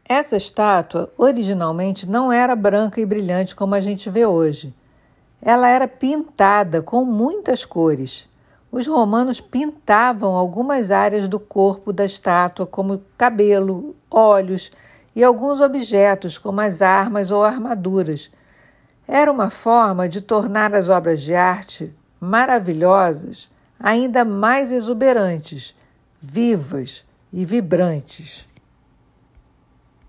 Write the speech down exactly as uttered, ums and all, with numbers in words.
Essa estátua originalmente não era branca e brilhante como a gente vê hoje. Ela era pintada com muitas cores. Os romanos pintavam algumas áreas do corpo da estátua, como cabelo, olhos e alguns objetos, como as armas ou armaduras. Era uma forma de tornar as obras de arte maravilhosas ainda mais exuberantes, vivas e vibrantes.